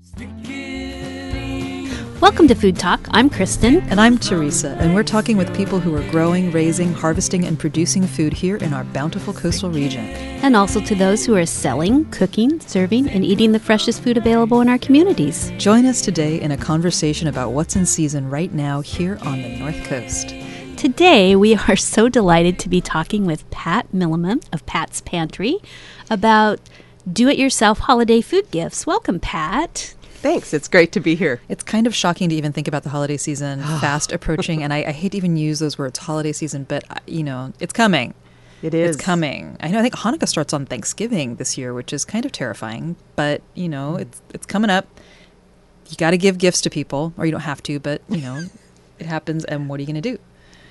Welcome to Food Talk. I'm Kristen. And I'm Teresa, and we're talking with people who are growing, raising, harvesting, and producing food here in our bountiful coastal region. And also to those who are selling, cooking, serving, and eating the freshest food available in our communities. Join us today in a conversation about what's in season right now here on the North Coast. Today, we are so delighted to be talking with Pat Milliman of Pat's Pantry about do-it-yourself holiday food gifts. Welcome, Pat. Thanks. It's great to be here. It's kind of shocking to even think about the holiday season fast approaching, and I hate to even use those words, holiday season, but, you know, it's coming. It is. It's coming. I think Hanukkah starts on Thanksgiving this year, which is kind of terrifying, but, you know, it's coming up. You got to give gifts to people, or you don't have to, but, you know, it happens, and what are you going to do?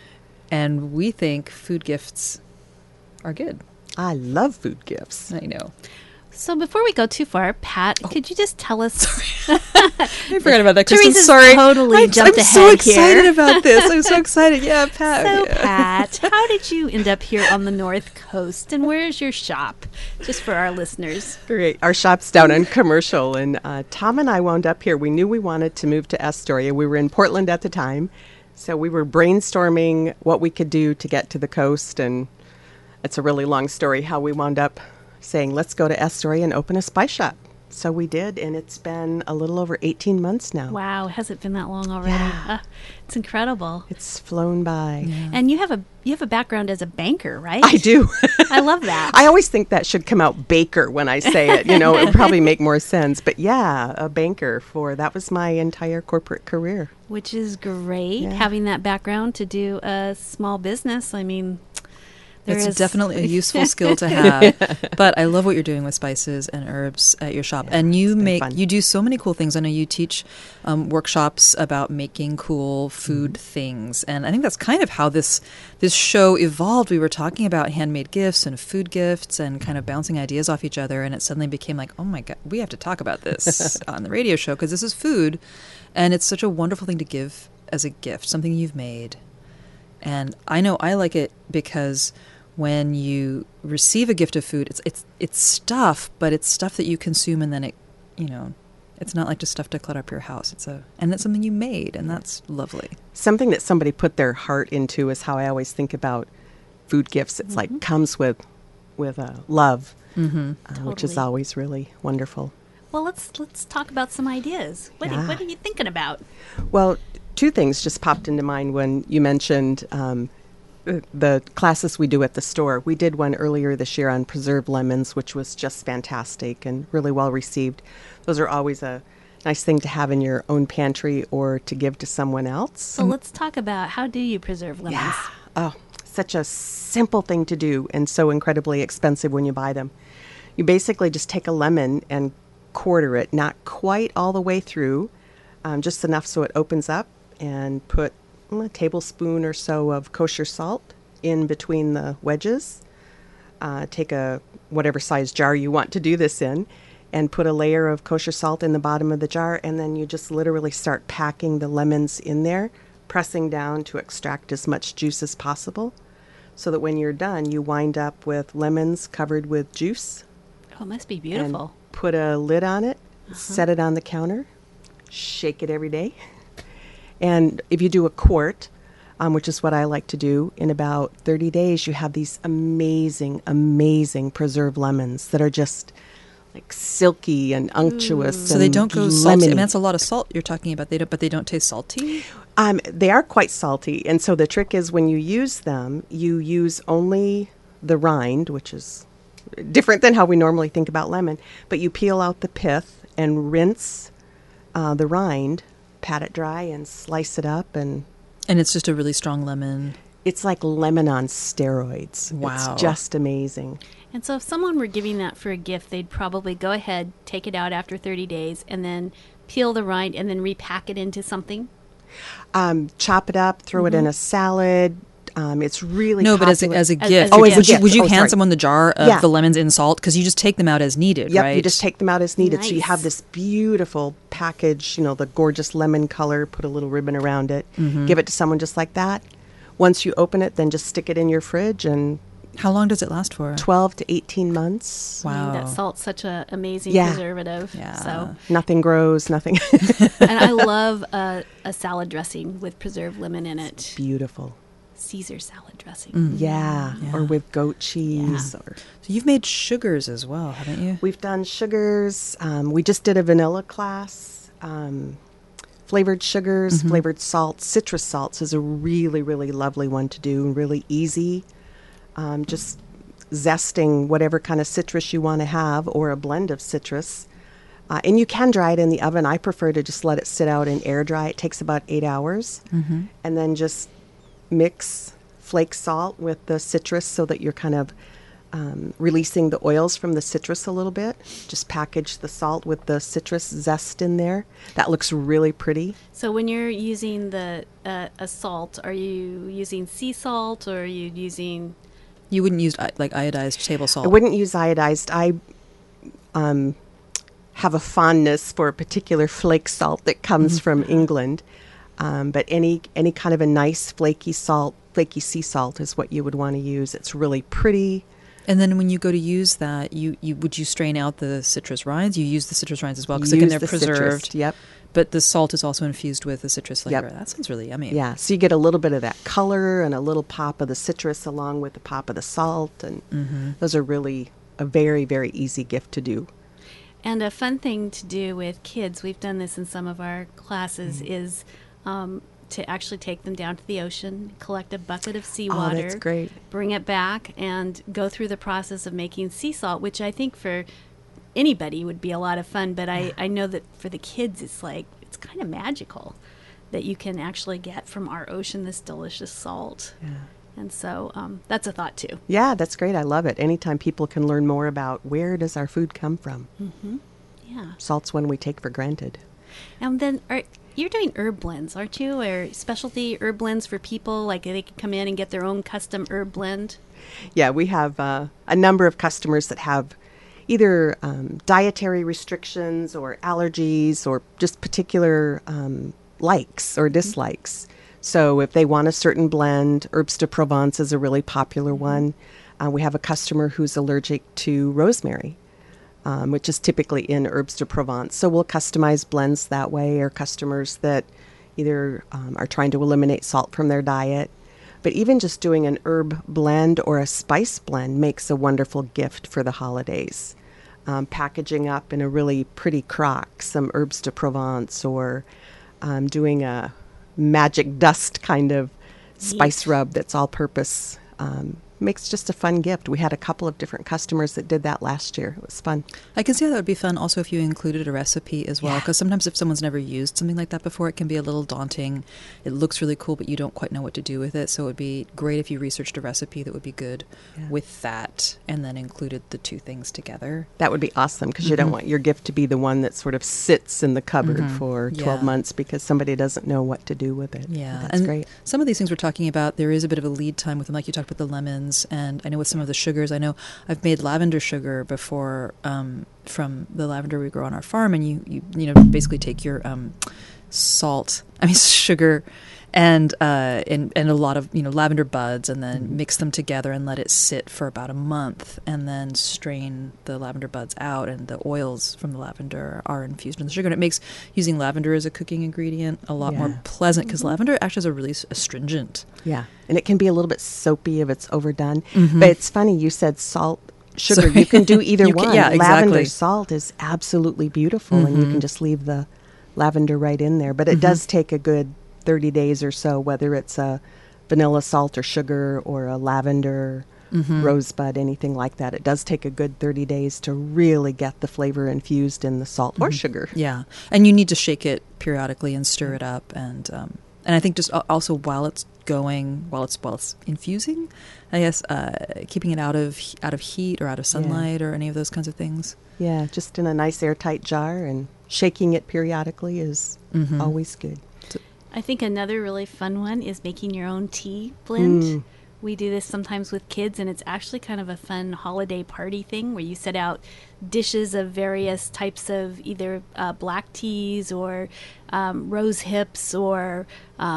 And we think food gifts are good. I love food gifts. I know. So before we go too far, Pat, could you just tell us? I forgot about that, Kristen. Teresa's Sorry. totally jumped I'm ahead so excited here. about this. I'm so excited. Yeah, Pat. So, Pat, how did you end up here on the North Coast, and where's your shop? Just for our listeners. Great. Our shop's down on Commercial, and Tom and I wound up here. We knew we wanted to move to Astoria. We were in Portland at the time, so we were brainstorming what we could do to get to the coast, and it's a really long story how we wound up saying, let's go to Astoria and open a spice shop. So we did, and it's been a little over 18 months now. Wow, has it been that long already? Yeah. It's incredible. It's flown by. Yeah. And you have a background as a banker, right? I do. I love that. I always think that should come out baker when I say it. You know, it would probably make more sense. But yeah, a banker that was my entire corporate career. Which is great, Yeah. having that background to do a small business. I mean, It's definitely a useful skill to have. But I love what you're doing with spices and herbs at your shop. Yeah, and you fun. do so many cool things. I know you teach workshops about making cool food things. And I think that's kind of how this show evolved. We were talking about handmade gifts and food gifts and kind of bouncing ideas off each other. And it suddenly became like, oh my God, we have to talk about this on the radio show because this is food. And it's such a wonderful thing to give as a gift, something you've made. And I know I like it because when you receive a gift of food, it's stuff, but it's stuff that you consume, and then it's not like just stuff to clutter up your house. And it's something you made, and that's lovely. Something that somebody put their heart into is how I always think about food gifts. It's like comes with love, which is Totally. always really wonderful. Well, let's talk about some ideas. What are you thinking about? Well, two things just popped into mind when you mentioned the classes we do at the store. We did one earlier this year on preserved lemons, which was just fantastic and really well received. Those are always a nice thing to have in your own pantry or to give to someone else. So let's talk about how do you preserve lemons? Yeah. Oh, such a simple thing to do and so incredibly expensive when you buy them. You basically just take a lemon and quarter it, not quite all the way through, just enough so it opens up, and put a tablespoon or so of kosher salt in between the wedges. Take a whatever size jar you want to do this in and put a layer of kosher salt in the bottom of the jar, and then you just literally start packing the lemons in there, pressing down to extract as much juice as possible, so that when you're done, you wind up with lemons covered with juice. Oh, it must be And beautiful. put a lid on it, set it on the counter, shake it every day. And if you do a quart, which is what I like to do, in about 30 days, you have these amazing, amazing preserved lemons that are just like silky and unctuous. So they and don't go salty. I lemony. mean, that's a lot of salt you're talking about. But they don't taste salty? They are quite salty. And so the trick is when you use them, you use only the rind, which is different than how we normally think about lemon. But you peel out the pith and rinse the rind, pat it dry, and slice it up. And it's just a really strong lemon. it's like lemon on steroids. Wow. It's just amazing. And so if someone were giving that for a gift, they'd probably go ahead, take it out after 30 days, and then peel the rind and then repack it into something? Chop it up, throw it in a salad. It's really No, but as a As gift. a gift. Would you Oh, hand sorry. someone the jar of Yeah. the lemons in salt? Because you just take them out as needed, Yep, right? you just take them out as needed. So you Nice. have this beautiful package, the gorgeous lemon color, put a little ribbon around it, give it to someone just like that. Once you open it, then just stick it in your fridge and How long does it last for? 12 to 18 months. Wow. That salt's such an amazing Yeah. preservative. Yeah. So, Nothing grows, nothing. and I love a salad dressing with preserved lemon in it. Beautiful. Caesar salad dressing. Yeah. Yeah. Or with goat cheese. Yeah. Or So you've made sugars as well, haven't you? we've done sugars. We just did a vanilla class. Flavored sugars, flavored salts. Citrus salts is a really, really lovely one to do. Really easy. Just zesting whatever kind of citrus you want to have, or a blend of citrus. And you can dry it in the oven. I prefer to just let it sit out and air dry. It takes about 8 hours. And then just mix flake salt with the citrus so that you're kind of releasing the oils from the citrus a little bit. Just package the salt with the citrus zest in there. That looks really pretty. So when you're using a salt, are you using sea salt or are you using... You wouldn't use like iodized table salt. I wouldn't use iodized. I have a fondness for a particular flake salt that comes from England. But any kind of a nice flaky sea salt is what you would want to use. It's really pretty. And then when you go to use that, would you strain out the citrus rinds? You use the citrus rinds as well because again they're preserved. Citrus, yep. But the salt is also infused with the citrus flavor. Yep. That sounds really yummy. Yeah, so you get a little bit of that color and a little pop of the citrus along with the pop of the salt, and those are really a very, very easy gift to do. And a fun thing to do with kids, we've done this in some of our classes, is to actually take them down to the ocean, collect a bucket of seawater, that's great. bring it back, and go through the process of making sea salt, which I think for anybody would be a lot of fun. But I know that for the kids, it's kind of magical that you can actually get from our ocean this delicious salt. Yeah. And so that's a thought too. Yeah, that's great. I love it. Anytime people can learn more about where does our food come from. Yeah. Salt's one we take for granted. And then you're doing herb blends, aren't you? Or specialty herb blends for people, like they can come in and get their own custom herb blend? Yeah, we have a number of customers that have either dietary restrictions or allergies or just particular likes or dislikes. So if they want a certain blend, Herbes de Provence is a really popular one. We have a customer who's allergic to rosemary, which is typically in Herbes de Provence. So we'll customize blends that way, or customers that either are trying to eliminate salt from their diet. But even just doing an herb blend or a spice blend makes a wonderful gift for the holidays. Packaging up in a really pretty crock, some Herbes de Provence, or doing a magic dust kind of spice rub that's all-purpose. Makes just a fun gift. We had a couple of different customers that did that last year. It was fun. I can see how that would be fun also if you included a recipe as well, because sometimes if someone's never used something like that before, it can be a little daunting. It looks really cool, but you don't quite know what to do with it. So it would be great if you researched a recipe that would be good with that and then included the two things together. That would be awesome, because you don't want your gift to be the one that sort of sits in the cupboard for 12 months because somebody doesn't know what to do with it. Yeah, That's and great. some of these things we're talking about, there is a bit of a lead time with them, like you talked about the lemons, and I know with some of the sugars, I know I've made lavender sugar before from the lavender we grow on our farm, and you know basically take your sugar and a lot of lavender buds, and then mix them together and let it sit for about a month, and then strain the lavender buds out, and the oils from the lavender are infused in the sugar, and it makes using lavender as a cooking ingredient a lot more pleasant, because lavender actually is a really astringent. Yeah, and it can be a little bit soapy if it's overdone. But it's funny, you said salt, sugar. Sorry. You can do either one. Yeah, exactly. Lavender salt is absolutely beautiful, and you can just leave the lavender right in there. But it does take a good 30 days or so, whether it's a vanilla salt or sugar or a lavender rosebud, anything like that. It does take a good 30 days to really get the flavor infused in the salt or sugar. Yeah, and you need to shake it periodically and stir it up, and I think just also while it's going, while it's infusing, I guess keeping it out of heat or out of sunlight or any of those kinds of things. Yeah, just in a nice airtight jar, and shaking it periodically is always good. I think another really fun one is making your own tea blend. We do this sometimes with kids, and it's actually kind of a fun holiday party thing where you set out dishes of various types of either black teas or rose hips or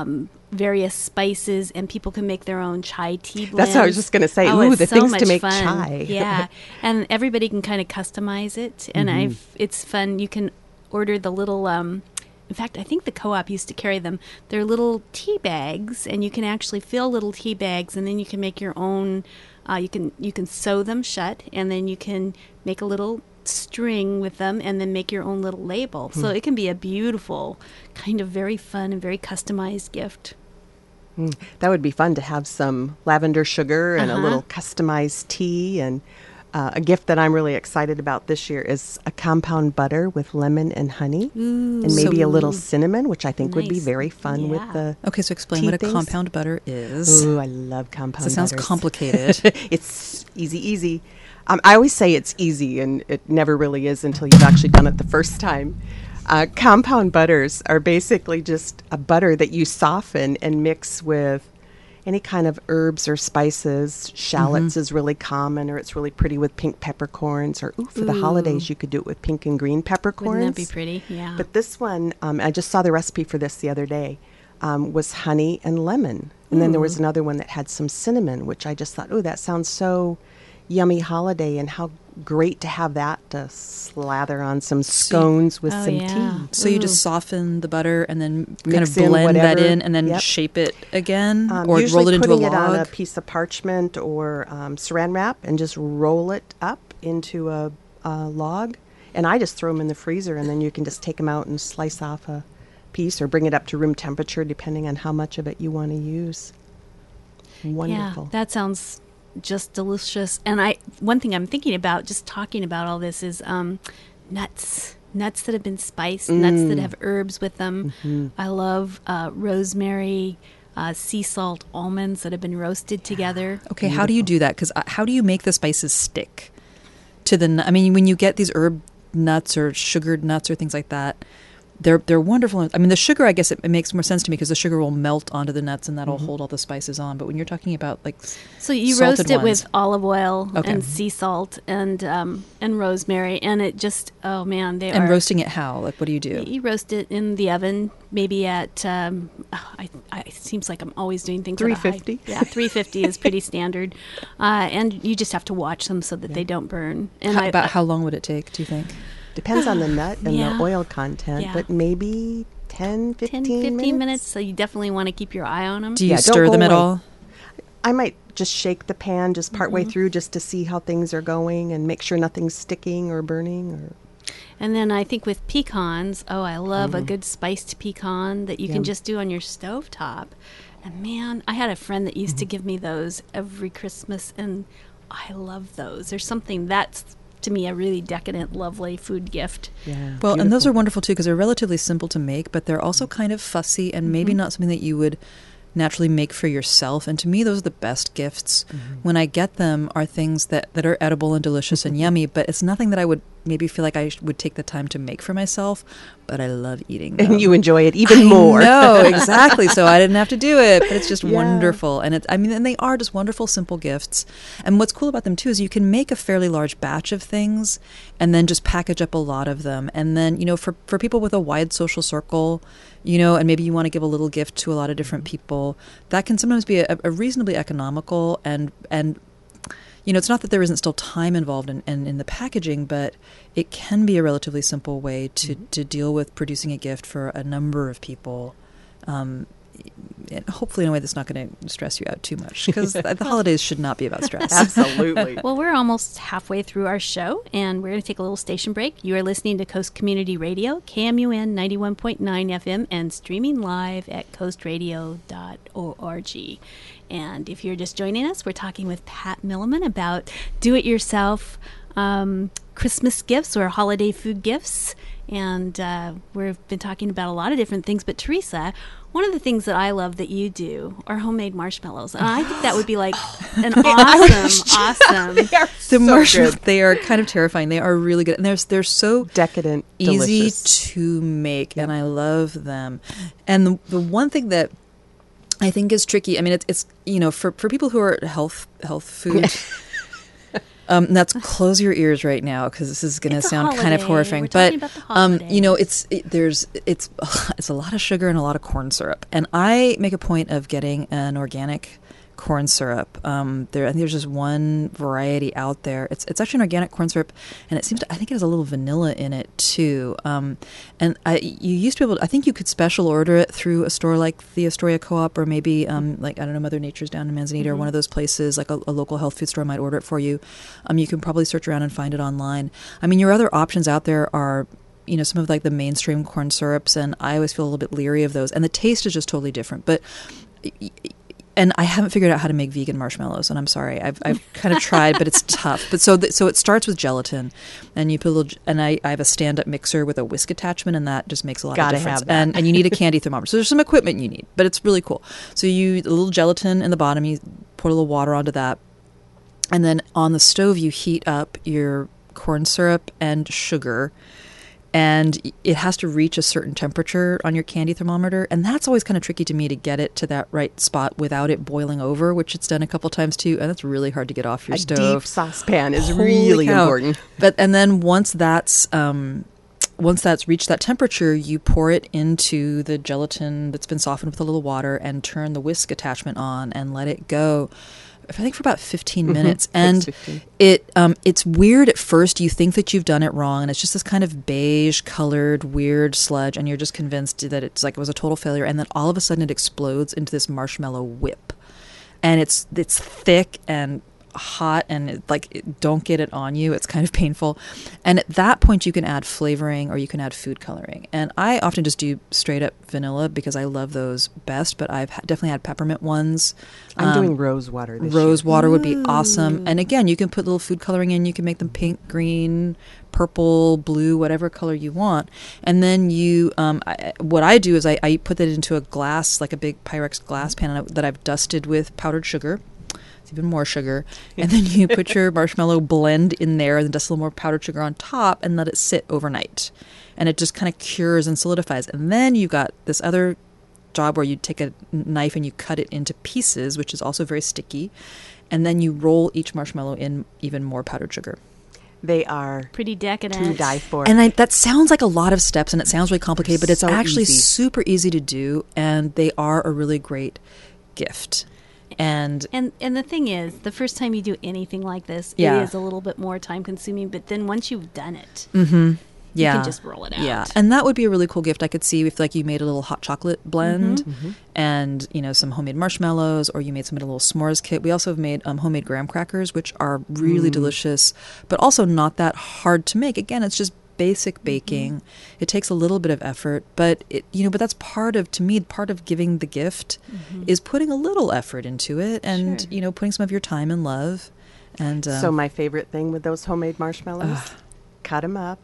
various spices, and people can make their own chai tea blends. That's what I was just going to say. Oh, Ooh, it's the so things to much make fun. chai. Yeah, and everybody can kind of customize it, and it's fun. You can order the little. In fact, I think the co-op used to carry them. They're little tea bags, and you can actually fill little tea bags, and then you can make your own. You can sew them shut, and then you can make a little string with them, and then make your own little label. So it can be a beautiful, kind of very fun and very customized gift. That would be fun to have some lavender sugar and a Uh-huh. little customized tea. And a gift that I'm really excited about this year is a compound butter with lemon and honey, and maybe a little cinnamon, which I think would be Nice. very fun with Yeah. the. Okay, so explain tea what a things? compound butter is. Ooh, I love compound That sounds butters. complicated. It's easy. I always say it's easy, and it never really is until you've actually done it the first time. Compound butters are basically just a butter that you soften and mix with any kind of herbs or spices. Shallots is really common, or it's really pretty with pink peppercorns, or for the holidays you could do it with pink and green peppercorns. Wouldn't that be pretty? Yeah. But this one, I just saw the recipe for this the other day, was honey and lemon. And then there was another one that had some cinnamon, which I just thought, oh, that sounds so yummy holiday, and how great to have that to slather on some scones with Oh, some yeah. tea. So you Ooh. just soften the butter and then kind Mix of in blend that whatever. in and then Yep. shape it again or Usually roll it into a putting it on a log. piece of parchment or saran wrap and just roll it up into a log. And I just throw them in the freezer, and then you can just take them out and slice off a piece or bring it up to room temperature depending on how much of it you want to use. Wonderful. Yeah, that sounds just delicious. And one thing I'm thinking about, just talking about all this, is nuts that have been spiced, nuts that have herbs with them. I love rosemary, sea salt, almonds that have been roasted together. Okay, how do you do that? Because how do you make the spices stick to the? I mean, when you get these herb nuts or sugared nuts or things like that, they're wonderful. I mean, the sugar, I guess it makes more sense to me because the sugar will melt onto the nuts and that'll hold all the spices on. But when you're talking about like So you salted roast it ones- with olive oil Okay. and sea salt and rosemary, and it just, oh man, they and are. roasting it how? Like, what do you do? You roast it in the oven, maybe at. It seems like I'm always doing things at a high- 350? Yeah, 350 is pretty standard, and you just have to watch them so that they don't burn. And How long would it take? Do you think? Depends on the nut and Yeah. the oil content, Yeah. but maybe 10, 15 minutes. So you definitely want to keep your eye on them. Do you Yeah, don't stir go them at away. all? I might just shake the pan just partway through just to see how things are going and make sure nothing's sticking or burning. Or And then I think with pecans, I love a good spiced pecan that you can just do on your stovetop. And man, I had a friend that used to give me those every Christmas, and I love those. There's something that's, to me, a really decadent, lovely food gift. yeah, Well, and those beautiful. are wonderful too because they're relatively simple to make, but they're also kind of fussy and maybe not something that you would naturally make for yourself. And to me, those are the best gifts. When I get them are things that are edible and delicious and yummy, but it's nothing that I would maybe feel like I would take the time to make for myself, but I love eating them. And you enjoy it even more. No, exactly. So I didn't have to do it, but it's just Yeah. wonderful. And and they are just wonderful, simple gifts. And what's cool about them too is you can make a fairly large batch of things and then just package up a lot of them. And then, for people with a wide social circle, and maybe you want to give a little gift to a lot of different people, that can sometimes be a reasonably economical and it's not that there isn't still time involved in the packaging, but it can be a relatively simple way to deal with producing a gift for a number of people. And hopefully in a way that's not going to stress you out too much, because the holidays should not be about stress. Absolutely. Well, we're almost halfway through our show, and we're going to take a little station break. You are listening to Coast Community Radio, KMUN 91.9 FM, and streaming live at coastradio.org. And if you're just joining us, we're talking with Pat Milliman about do-it-yourself Christmas gifts or holiday food gifts. And we've been talking about a lot of different things. But Teresa, one of the things that I love that you do are homemade marshmallows. And I think that would be like an awesome. They are The so marshmallows, good. they are kind of terrifying. They are really good. And they're so Decadent, easy delicious. to make, and I love them. And the one thing that I think is tricky, I mean, it's for people who are health food That's close your ears right now because this is going to It's a sound kind of holiday. horrifying. We're But talking about the holiday. you know, it's a lot of sugar and a lot of corn syrup, and I make a point of getting an organic corn syrup. I think there's just one variety out there. It's actually an organic corn syrup, and I think it has a little vanilla in it too. You used to be able to, I think you could special order it through a store like the Astoria Co-op, or maybe like, I don't know, Mother Nature's down in Manzanita, or one of those places, like a local health food store might order it for you. You can probably search around and find it online. I mean, your other options out there are, you know, some of like the mainstream corn syrups, and I always feel a little bit leery of those, and the taste is just totally different. But and I haven't figured out how to make vegan marshmallows, and I'm sorry. I've kind of tried, but it's tough. But so it starts with gelatin, and you put a little. And I have a stand-up mixer with a whisk attachment, and that just makes a lot Gotta of difference. have that. And you need a candy thermometer. So there's some equipment you need, but it's really cool. So a little gelatin in the bottom. You pour a little water onto that, and then on the stove you heat up your corn syrup and sugar. And it has to reach a certain temperature on your candy thermometer. And that's always kind of tricky to me to get it to that right spot without it boiling over, which it's done a couple times too. And that's really hard to get off your A stove. deep saucepan is Holy really cow. important. And then once that's reached that temperature, you pour it into the gelatin that's been softened with a little water and turn the whisk attachment on and let it go. I think for about 15 minutes. And 15. it's weird at first. You think that you've done it wrong, and it's just this kind of beige colored weird sludge, and you're just convinced that it's like it was a total failure. And then all of a sudden it explodes into this marshmallow whip. And it's thick and hot, and don't get it on you. It's kind of painful. And at that point you can add flavoring or you can add food coloring. And I often just do straight up vanilla because I love those best, but I've definitely had peppermint ones. I'm doing rose water this Rose year. water would be awesome. And again, you can put little food coloring in. You can make them pink, green, purple, blue, whatever color you want. And then what I do is I put that into a glass, like a big Pyrex glass pan that I've dusted with powdered sugar. Even more sugar, and then you put your marshmallow blend in there and dust a little more powdered sugar on top and let it sit overnight, and it just kind of cures and solidifies. And then you got this other job where you take a knife and you cut it into pieces, which is also very sticky, and then you roll each marshmallow in even more powdered sugar. They are Pretty decadent. to die for. And that sounds like a lot of steps, and it sounds really complicated, but it's So actually easy. super easy to do, and they are a really great gift. And the thing is, the first time you do anything like this, Yeah. it is a little bit more time consuming. But then once you've done it, yeah, you can just roll it out. Yeah, and that would be a really cool gift. I could see if like you made a little hot chocolate blend, and some homemade marshmallows, or you made a little s'mores kit. We also have made homemade graham crackers, which are really delicious, but also not that hard to make. Again, it's just basic baking. It takes a little bit of effort, but but that's part of giving the gift is putting a little effort into it, and Sure. putting some of your time and love. And So my favorite thing with those homemade marshmallows, cut them up,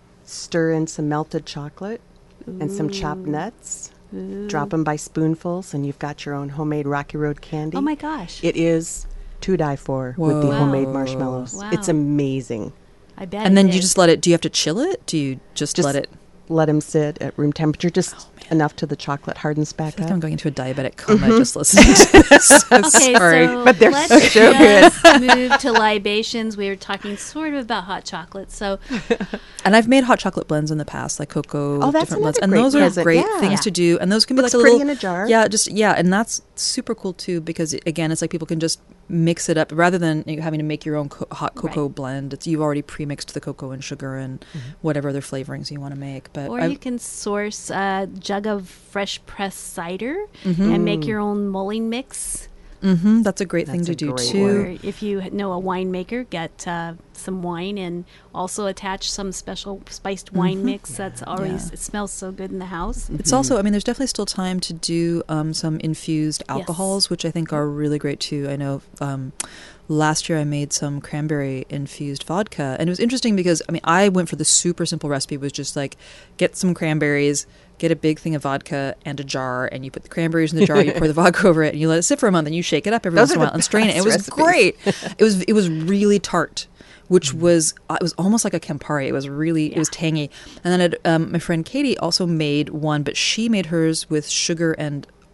stir in some melted chocolate and some chopped nuts, drop them by spoonfuls, and you've got your own homemade Rocky Road candy. Oh my gosh! It is to die for with the Whoa. homemade Wow. marshmallows. Wow. It's amazing. I bet. and then it you is. just let it. Do you have to chill it? Do you just let it? Let them sit at room temperature, just enough till the chocolate hardens I back feel like up. I'm going into a diabetic coma just listening to this. Okay, Sorry. so But they're let's so just move to libations. We were talking sort of about hot chocolate. So And I've made hot chocolate blends in the past, like cocoa, Oh, that's different blends. another And great those are present, great yeah. things Yeah. to do. And those can be Looks like a pretty little in a jar. Yeah, and that's super cool too because again, it's like people can just mix it up rather than having to make your own hot cocoa Right. blend. You've already pre-mixed the cocoa and sugar and whatever other flavorings you want to make. But Or I've- you can source a jug of fresh pressed cider and make your own mulling mix. that's a great thing That's to a do great too. Or if you know a winemaker, get some wine and also attach some special spiced wine mix. That's always Yeah. it smells so good in the house. It's also, I mean, there's definitely still time to do some infused alcohols, which I think are really great too. I know last year I made some cranberry infused vodka, and it was interesting because, I mean, I went for the super simple recipe, was just like get some cranberries, get a big thing of vodka and a jar, and you put the cranberries in the jar, you pour the vodka over it, and you let it sit for a month, and you shake it up every Those once in a are while the and strain it. It best was recipes. great. It was really tart, which was it was almost like a Campari. It was really it was tangy. And then my friend Katie also made one, but she made hers with sugar and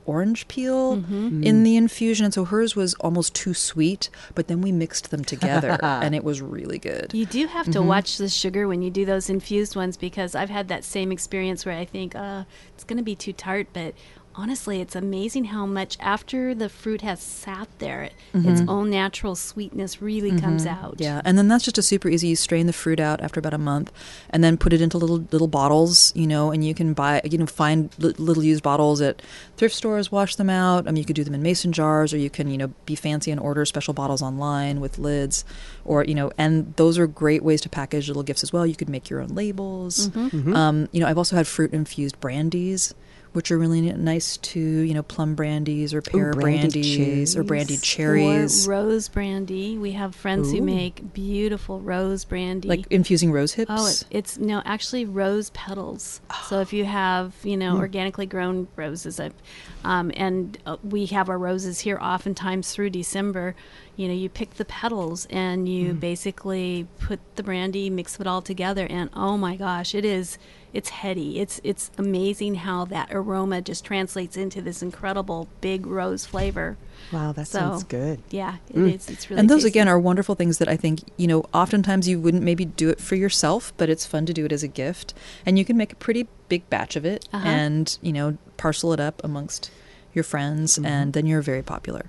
orange peel in the infusion. And so hers was almost too sweet, but then we mixed them together and it was really good. You do have to watch the sugar when you do those infused ones, because I've had that same experience where I think, it's going to be too tart, but honestly, it's amazing how much after the fruit has sat there, its own natural sweetness really comes out. Yeah, and then that's just a super easy. You strain the fruit out after about a month, and then put it into little bottles, and you can buy, find little used bottles at thrift stores, wash them out. You could do them in mason jars, or you can, be fancy and order special bottles online with lids, or, and those are great ways to package little gifts as well. You could make your own labels. I've also had fruit infused brandies, which are really nice too, plum brandies or pear brandies or brandied cherries. Or rose brandy. We have friends who make beautiful rose brandy. Like infusing rose hips? Oh, it's actually rose petals. So if you have, organically grown roses, and we have our roses here oftentimes through December, you pick the petals and you basically put the brandy, mix it all together, and oh my gosh, it's heady. It's amazing how that aroma just translates into this incredible big rose flavor. Wow, that sounds good. Yeah, it is. It's really And those, tasty. again, are wonderful things that I think, oftentimes you wouldn't maybe do it for yourself, but it's fun to do it as a gift. And you can make a pretty big batch of it and, parcel it up amongst your friends, and then you're very popular.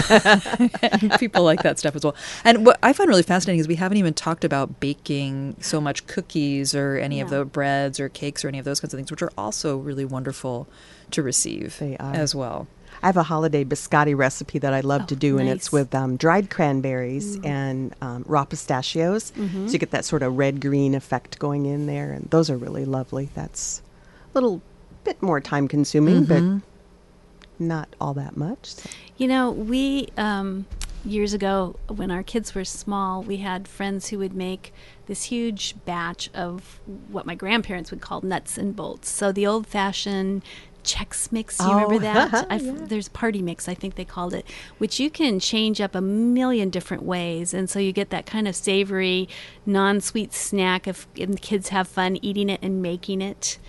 And people like that stuff as well. And what I find really fascinating is we haven't even talked about baking so much cookies or any of the breads or cakes or any of those kinds of things, which are also really wonderful to receive as well. I have a holiday biscotti recipe that I love to do, and it's with dried cranberries and raw pistachios. So you get that sort of red-green effect going in there, and those are really lovely. That's a little bit more time-consuming, but not all that much. So. We years ago, when our kids were small, we had friends who would make this huge batch of what my grandparents would call nuts and bolts. So the old-fashioned Chex Mix, you remember that? There's Party Mix, I think they called it, which you can change up a million different ways. And so you get that kind of savory, non-sweet snack and the kids have fun eating it and making it.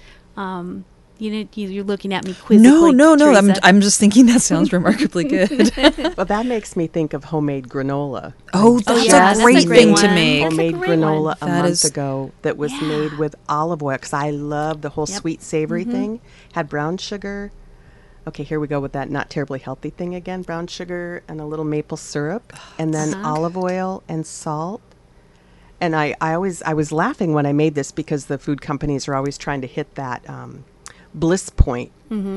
You're looking at me quizzically. No. Teresa. I'm just thinking that sounds remarkably good. Well, that makes me think of homemade granola. Oh, that's that's a great a great thing one. to make. That's a Homemade great granola one. a month ago that was made with olive oil, because I love the whole sweet savory thing. Had brown sugar. Okay, here we go with that not terribly healthy thing again. Brown sugar and a little maple syrup, and then olive oil and salt. And I was laughing when I made this, because the food companies are always trying to hit that bliss point.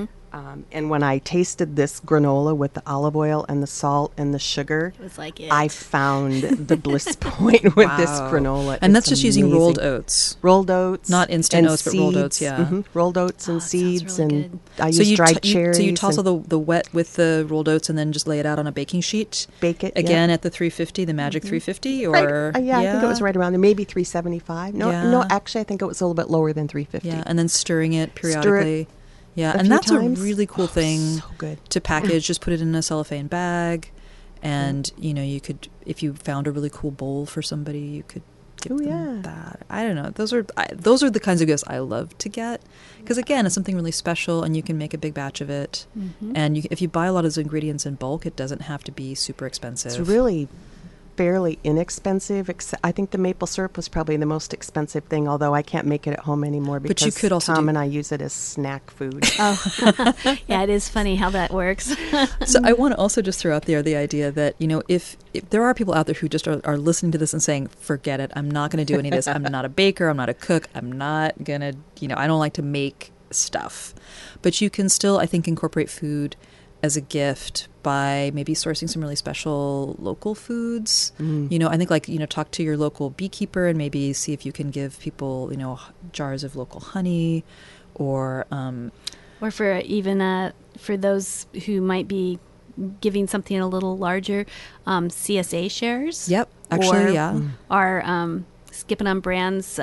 And when I tasted this granola with the olive oil and the salt and the sugar, It was like it. I found the bliss point with this granola. And It's that's just using rolled amazing. oats. Rolled oats. Not instant and oats, but rolled oats, seeds. yeah. Rolled oats and it sounds seeds. really And good. I use dried cherries. So you toss and all the wet with the rolled oats and then just lay it out on a baking sheet. Bake it. Again at the 350, the magic 350, or Right. I think it was right around there. Maybe 375. No, Yeah. actually, I think it was a little bit lower than 350. Yeah, and then stirring it periodically. Yeah, a and few that's times. a really cool thing So good. to package. Just put it in a cellophane bag, and you could, if you found a really cool bowl for somebody, you could give them that. I don't know. Those are the kinds of gifts I love to get, because again, it's something really special, and you can make a big batch of it. And if you buy a lot of those ingredients in bulk, it doesn't have to be super expensive. It's really fairly inexpensive. I think the maple syrup was probably the most expensive thing, although I can't make it at home anymore But because you could also Tom do- and I use it as snack food. Yeah, it is funny how that works. So I want to also just throw out there the idea that, if there are people out there who just are listening to this and saying, forget it, I'm not going to do any of this. I'm not a baker. I'm not a cook. I'm not going to, I don't like to make stuff. But you can still, I think, incorporate food as a gift by maybe sourcing some really special local foods. I think talk to your local beekeeper and maybe see if you can give people, jars of local honey, or Or for even for those who might be giving something a little larger, CSA shares. Yep, actually, or yeah. Our Skipping on Brands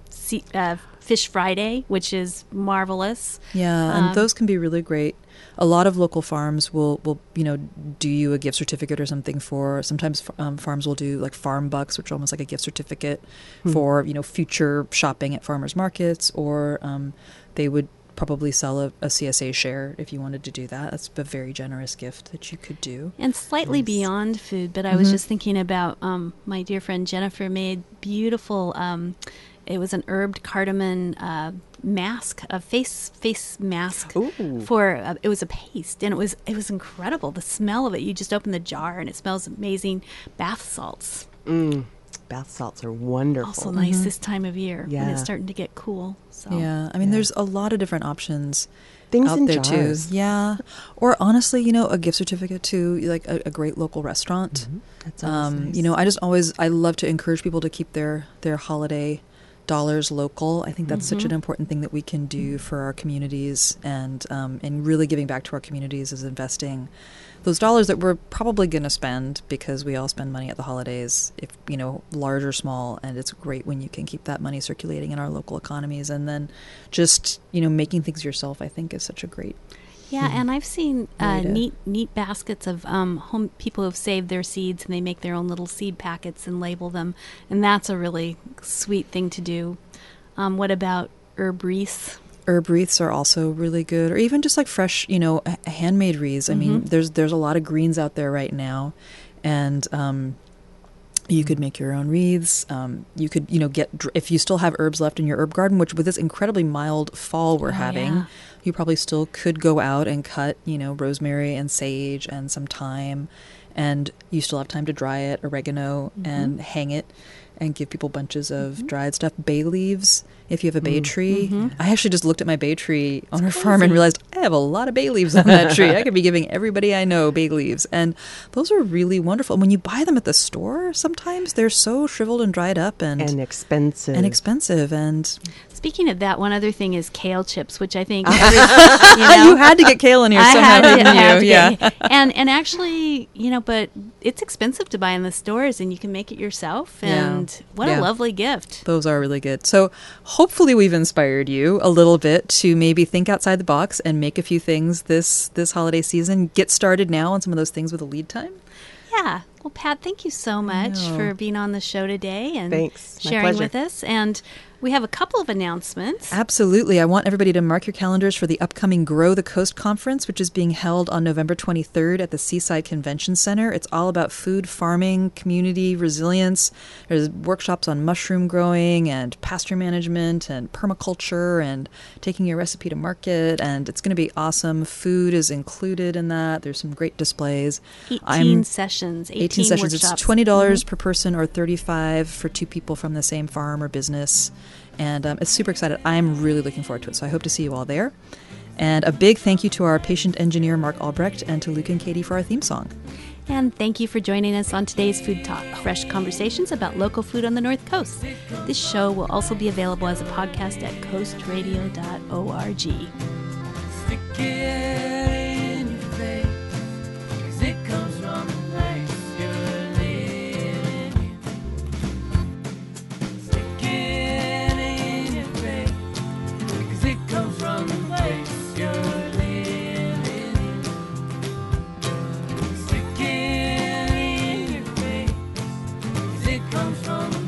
Fish Friday, which is marvelous. Yeah, and those can be really great. A lot of local farms will do you a gift certificate or something for. Sometimes farms will do like farm bucks, which are almost like a gift certificate for future shopping at farmers markets, or they would probably sell a CSA share if you wanted to do that. That's a very generous gift that you could do. And slightly beyond food, but I was just thinking about my dear friend Jennifer made beautiful. It was an herbed cardamom mask, a face mask. Ooh. For it was a paste, and it was incredible. The smell of it, you just open the jar and it smells amazing. Bath salts, Bath salts are wonderful. also nice this time of year when Yeah. it's starting to get cool. So Yeah, I mean, there's a lot of different options Things out in there jars. too. Yeah, or honestly, you know, a gift certificate to like a great local restaurant. That's always nice. You know, I love to encourage people to keep their holiday dollars local. I think that's such an important thing that we can do for our communities, and really giving back to our communities is investing those dollars that we're probably going to spend, because we all spend money at the holidays, if you know, large or small, and it's great when you can keep that money circulating in our local economies. And then just, you know, making things yourself, I think, is such a great. yeah, and I've seen Way to- neat baskets of home people who've saved their seeds, and they make their own little seed packets and label them, and that's a really sweet thing to do. What about herb wreaths? Herb wreaths are also really good, or even just like fresh, you know, handmade wreaths. I mean, there's a lot of greens out there right now, and you could make your own wreaths. You could, you know, if you still have herbs left in your herb garden, which with this incredibly mild fall we're having, yeah. you probably still could go out and cut, you know, rosemary and sage and some thyme, and you still have time to dry it, oregano, and hang it, and give people bunches of dried stuff. Bay leaves, if you have a bay tree. I actually just looked at my bay tree on our farm and realized I have a lot of bay leaves on that tree. I could be giving everybody I know bay leaves. And those are really wonderful. And when you buy them at the store, sometimes they're so shriveled and dried up and expensive. And Speaking of that, one other thing is kale chips, which I think you had to get kale in here I somehow, had to- didn't I had you? to Yeah. get- and actually, you know, but it's expensive to buy in the stores, and you can make it yourself. And what Yeah. a lovely gift! Those are really good. So hopefully we've inspired you a little bit to maybe think outside the box and make a few things this holiday season. Get started now on some of those things with a lead time. Yeah. Well, Pat, thank you so much know. for being on the show today and Thanks. My sharing pleasure. with us. And we have a couple of announcements. Absolutely. I want everybody to mark your calendars for the upcoming Grow the Coast Conference, which is being held on November 23rd at the Seaside Convention Center. It's all about food, farming, community resilience. There's workshops on mushroom growing and pasture management and permaculture and taking your recipe to market. And it's going to be awesome. Food is included in that. There's some great displays. 18 sessions. 18 sessions. Workshops. It's $20 per person or $35 for two people from the same farm or business. And it's super excited. I'm really looking forward to it. So I hope to see you all there. And a big thank you to our patient engineer, Mark Albrecht, and to Luke and Katie for our theme song. And thank you for joining us on today's Food Talk, fresh conversations about local food on the North Coast. This show will also be available as a podcast at coastradio.org. Stick it in your face, 'cause it comes from the place you're living in. Stick it in your face, 'cause it comes from the place you're living in. Stick it in your face, 'cause it comes from the